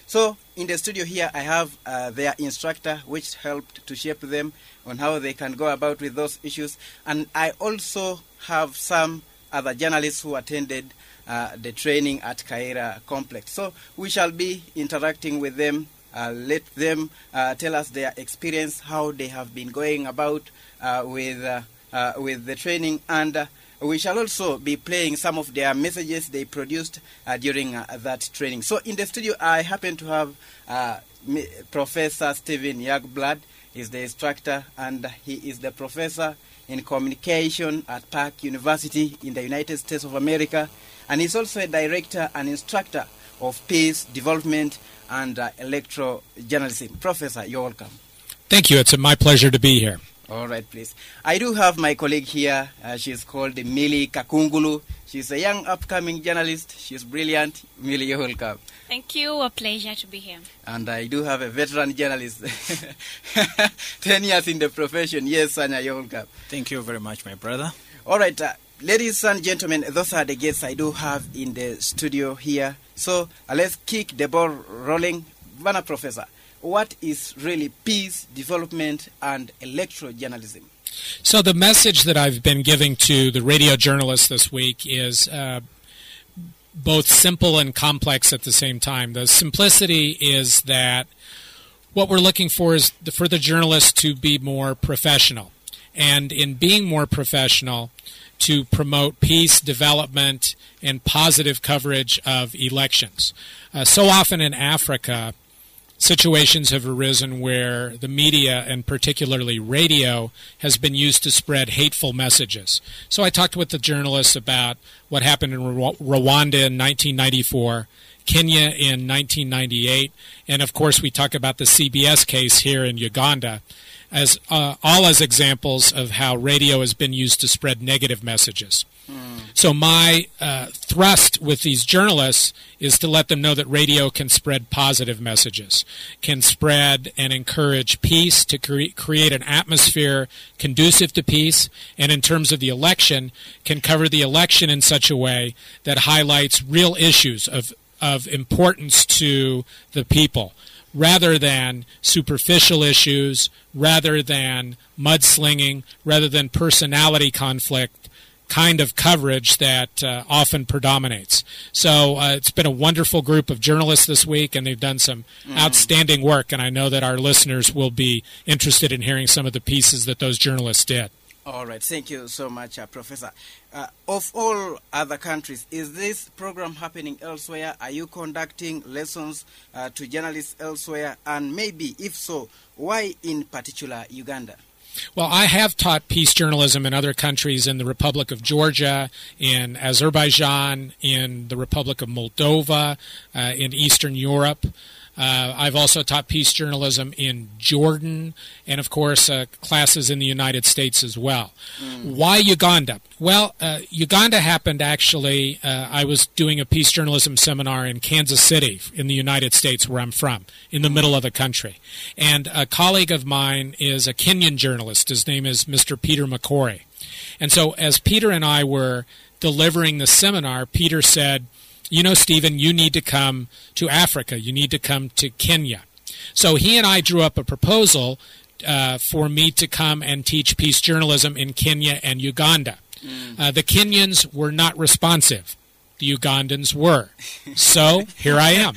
So in the studio here, I have their instructor, which helped to shape them on how they can go about with those issues. And I also have some other journalists who attended the training at Kaira Complex. So we shall be interacting with them. Let them tell us their experience, how they have been going about with the training, and we shall also be playing some of their messages they produced during that training. So in the studio, I happen to have Professor Stephen Youngblad. He's the instructor, and he is the professor in communication at Park University in the United States of America. And he's also a director and instructor of peace, development, and electrojournalism. Professor, you're welcome. Thank you. It's my pleasure to be here. All right, please. I do have my colleague here. She's called Millie Kakungulu. She's a young upcoming journalist. She's brilliant. Millie, you're welcome. Thank you. A pleasure to be here. And I do have a veteran journalist. 10 years in the profession. Yes, Sanya, you're welcome. Thank you very much, my brother. All right, ladies and gentlemen, those are the guests I do have in the studio here. So let's kick the ball rolling. Vana, Professor, what is really peace, development, and electrojournalism? So the message that I've been giving to the radio journalists this week is both simple and complex at the same time. The simplicity is that what we're looking for is for the journalists to be more professional. And in being more professional, to promote peace, development, and positive coverage of elections. So often in Africa, situations have arisen where the media, and particularly radio, has been used to spread hateful messages. So I talked with the journalists about what happened in Rwanda in 1994, Kenya in 1998, and of course we talk about the CBS case here in Uganda, as all as examples of how radio has been used to spread negative messages. So my thrust with these journalists is to let them know that radio can spread positive messages, can spread and encourage peace, to create an atmosphere conducive to peace, and in terms of the election, can cover the election in such a way that highlights real issues of importance to the people, rather than superficial issues, rather than mudslinging, rather than personality conflict kind of coverage that often predominates. So it's been a wonderful group of journalists this week, and they've done some outstanding work, and I know that our listeners will be interested in hearing some of the pieces that those journalists did. All right. Thank you so much, Professor. Of all other countries, is this program happening elsewhere? Are you conducting lessons to journalists elsewhere? And maybe, if so, why in particular Uganda? Well, I have taught peace journalism in other countries, in the Republic of Georgia, in Azerbaijan, in the Republic of Moldova, in Eastern Europe. I've also taught peace journalism in Jordan, and of course classes in the United States as well. Why Uganda? Well, Uganda happened actually, I was doing a peace journalism seminar in Kansas City in the United States, where I'm from, in the middle of the country. And a colleague of mine is a Kenyan journalist. His name is Mr. Peter McCory. And so as Peter and I were delivering the seminar, Peter said, "You know, Stephen, you need to come to Africa. You need to come to Kenya." So he and I drew up a proposal for me to come and teach peace journalism in Kenya and Uganda. The Kenyans were not responsive. The Ugandans were. So here I am.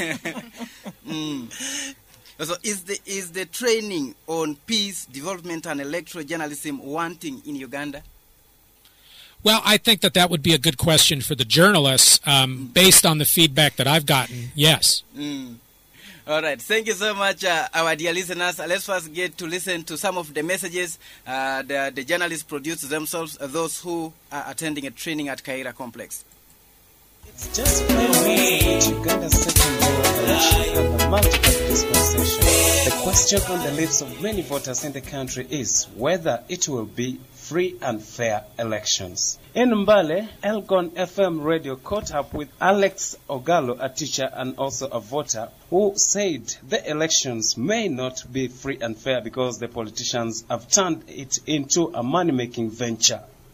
So is the training on peace, development, and electrojournalism wanting in Uganda? Well, I think that would be a good question for the journalists. Based on the feedback that I've gotten, yes. All right. Thank you so much, our dear listeners. Let's first get to listen to some of the messages the journalists produced themselves, those who are attending a training at Kaira Complex. It's just 5 minutes to Uganda's second general election and the multi-party dispensation. The question on the lips of many voters in the country is whether it will be free and fair elections. In Mbale, Elgon FM radio caught up with Alex Ogalo, a teacher and also a voter, who said the elections may not be free and fair because the politicians have turned it into a money-making venture.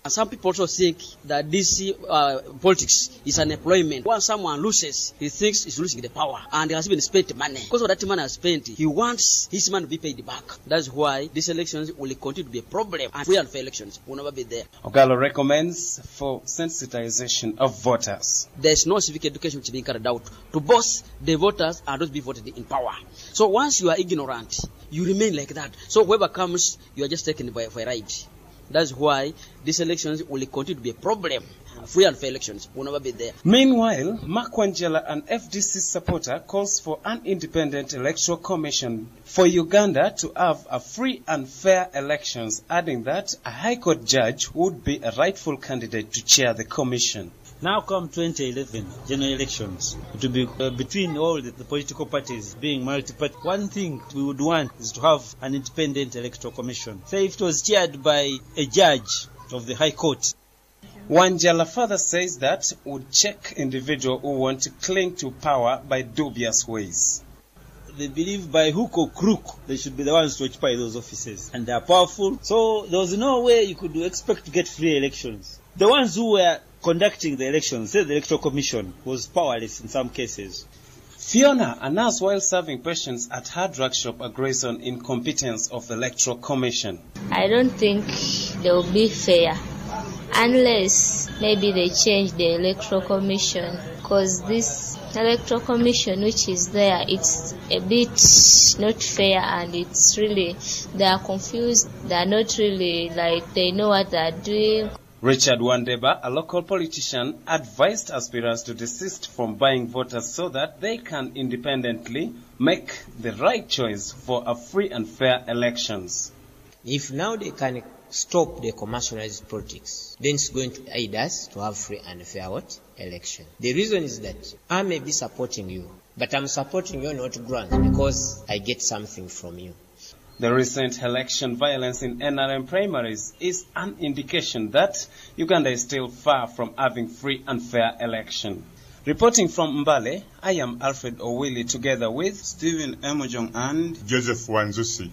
Some people also think that this politics is an employment. Once someone loses, he thinks he's losing the power, and he has been spent money. Because of that man has spent, he wants his money to be paid back. That's why these elections will continue to be a problem, and free and fair elections will never be there. Ogallo recommends for sensitization of voters. There's no civic education which is being carried out to both the voters and those be voted in power. So once you are ignorant, you remain like that. So whoever comes, you are just taken for a ride. That's why these elections will continue to be a problem. Free and fair elections will never be there. Meanwhile, Mark Wanjala, an FDC supporter, calls for an independent electoral commission for Uganda to have a free and fair elections, adding that a High Court judge would be a rightful candidate to chair the commission. Now come 2011 general elections. It will be between all the political parties being multi-party. One thing we would want is to have an independent electoral commission. Say if it was chaired by a judge of the High Court. Wanjala further says that would check individuals who want to cling to power by dubious ways. They believe by hook or crook they should be the ones to occupy those offices, and they are powerful. So there was no way you could expect to get free elections. The ones who were conducting the elections, say the Electoral Commission, was powerless in some cases. Fiona, a nurse while serving patients at her drug shop, agrees on incompetence of the Electoral Commission. I don't think they will be fair unless maybe they change the Electoral Commission, because this Electoral Commission which is there, it's a bit not fair, and it's really, they are confused, they are not really like they know what they are doing. Richard Wandeba, a local politician, advised aspirants to desist from buying voters so that they can independently make the right choice for a free and fair elections. If now they can stop the commercialized politics, then it's going to aid us to have free and fair election. The reason is that I may be supporting you, but I'm supporting you not grounds because I get something from you. The recent election violence in NRM primaries is an indication that Uganda is still far from having free and fair election. Reporting from Mbale, I am Alfred Owili together with Stephen Emojong and Joseph Wanzusi.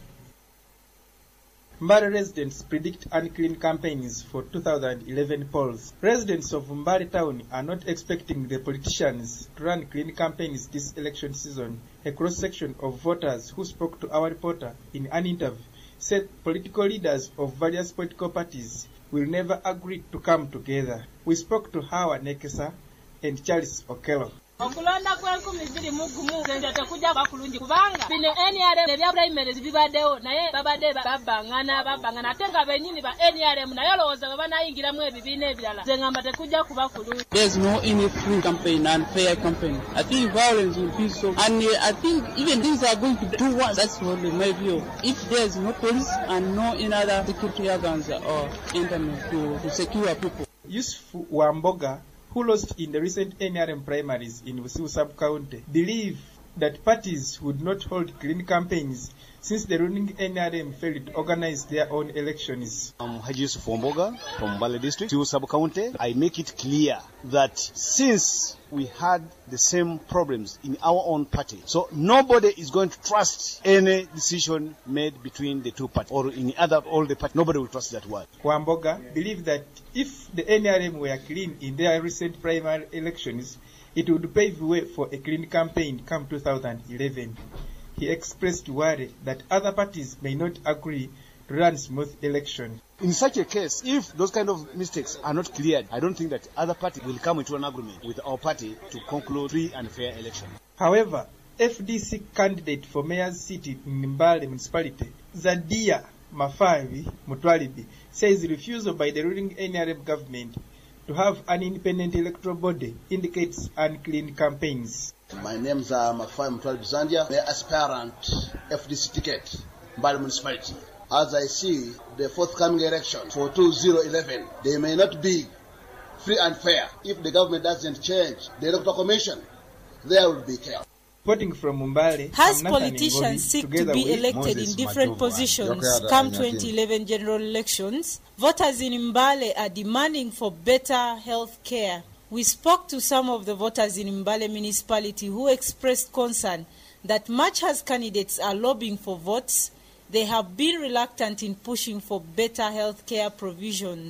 Mbale residents predict unclean campaigns for 2011 polls. Residents of Mbale town are not expecting the politicians to run clean campaigns this election season. A cross-section of voters who spoke to our reporter in an interview said political leaders of various political parties will never agree to come together. We spoke to Hawa Nekesa and Charles Okello. Okulonda kw'enkumi bbiri mu gumu nze tekujja kulungi kubanga bino NRM ebya primaries bibaddewo naye babadde babbangana ate nga bennyini ba NRM naye olowooza bwe banayingiramu ebibiina ebirala nze ngamba tekujja kuba kulungi. There's no any free campaign and fair campaign. I think violence will be so, and I think even these are going to do one. That's what my view. If there's no police and no any other security organs or internet to secure people. Yusuf Wamboga, who lost in the recent NRM primaries in Busiu sub-county, believe that parties would not hold clean campaigns since the ruling NRM failed to organize their own elections. I'm Haji Yusuf Wamboga from Mbale District, Busiu sub-county. I make it clear that since we had the same problems in our own party, so nobody is going to trust any decision made between the two parties or in all the parties. Nobody will trust that word. Wamboga believed that if the NRM were clean in their recent primary elections, it would pave the way for a clean campaign come 2011. He expressed worry that other parties may not agree to run smooth elections. In such a case, if those kind of mistakes are not cleared, I don't think that other party will come into an agreement with our party to conclude free and fair election. However, FDC candidate for mayor's seat in Mbale municipality, Zadia Mafavi Mutwalibi, says refusal by the ruling NRM government to have an independent electoral body indicates unclean campaigns. My name is Mafavi Mutwalibi Zandia, mayor aspirant FDC ticket, Mbale municipality. As I see the forthcoming election for 2011, they may not be free and fair. If the government doesn't change the electoral commission, there will be chaos. Reporting from Mbale, as politicians seek to be elected in different positions come 2011 general elections, voters in Mbale are demanding for better health care. We spoke to some of the voters in Mbale municipality who expressed concern that much as candidates are lobbying for votes, they have been reluctant in pushing for better health care provisions.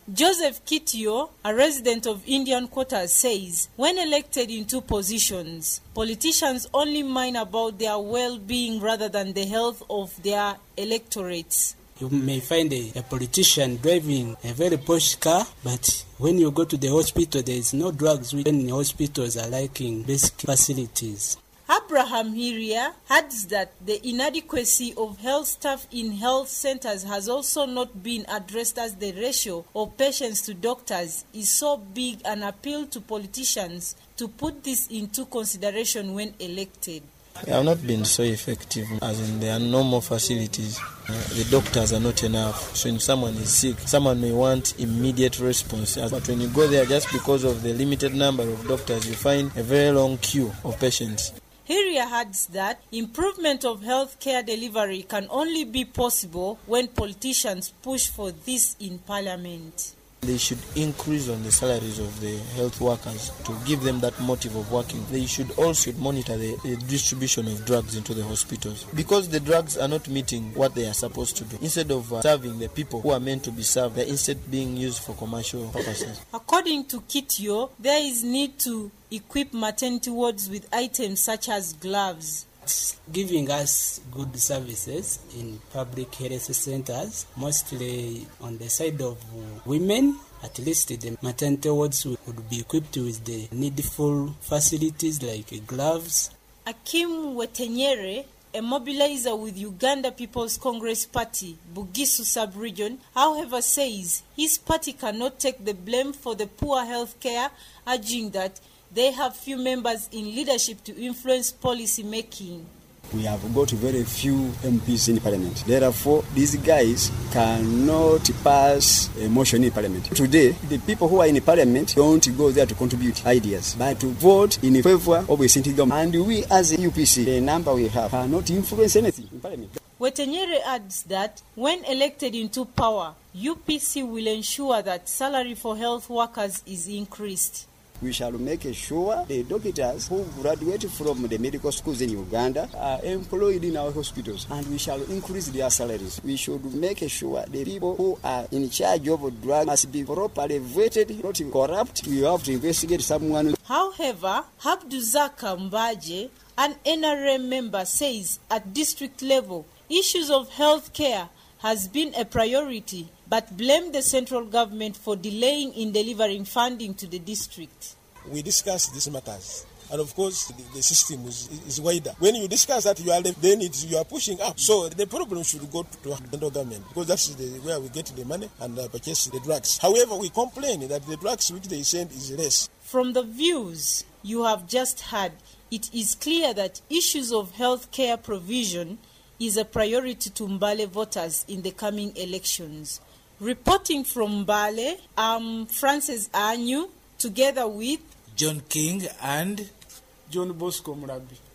Joseph Kitio, a resident of Indian Quarters, says when elected in two positions, politicians only mind about their well-being rather than the health of their electorates. You may find a politician driving a very posh car, but when you go to the hospital, there is no drugs, when the hospitals are lacking basic facilities. Abraham Hiria adds that the inadequacy of health staff in health centers has also not been addressed, as the ratio of patients to doctors is so big, and appeal to politicians to put this into consideration when elected. They have not been so effective, as in there are no more facilities. The doctors are not enough. So when someone is sick, someone may want immediate response. But when you go there, just because of the limited number of doctors, you find a very long queue of patients. Hiria adds that improvement of health care delivery can only be possible when politicians push for this in Parliament. They should increase on the salaries of the health workers to give them that motive of working. They should also monitor the distribution of drugs into the hospitals, because the drugs are not meeting what they are supposed to do. Instead of serving the people who are meant to be served, they are instead being used for commercial purposes. According to Kitio, there is need to equip maternity wards with items such as gloves. Giving us good services in public health centers, mostly on the side of women. At least the maternity wards would be equipped with the needful facilities like gloves. Akim Wetenyere, a mobilizer with Uganda People's Congress Party, Bugisu sub-region, however, says his party cannot take the blame for the poor health care, urging that they have few members in leadership to influence policy making. We have got very few MPs in Parliament. Therefore, these guys cannot pass a motion in Parliament. Today, the people who are in Parliament don't go there to contribute ideas, but to vote in favor of a sitting government. And we as a UPC, the number we have, cannot influence anything in Parliament. Wetenyere adds that when elected into power, UPC will ensure that salary for health workers is increased. We shall make sure the doctors who graduate from the medical schools in Uganda are employed in our hospitals, and we shall increase their salaries. We should make sure the people who are in charge of drugs must be properly vetted, not corrupt. We have to investigate someone. However, Abduzaka Mbaje, an NRM member, says at district level, issues of health care has been a priority, but blamed the central government for delaying in delivering funding to the district. We discuss these matters, and of course the system is wider. When you discuss that, you are pushing up. So the problem should go to the central government, because that's where we get the money and purchase the drugs. However, we complain that the drugs which they send is less. From the views you have just heard, it is clear that issues of health care provision is a priority to Mbale voters in the coming elections. Reporting from Mbale, I'm Frances Anyu, together with John King and John Bosco Murabi.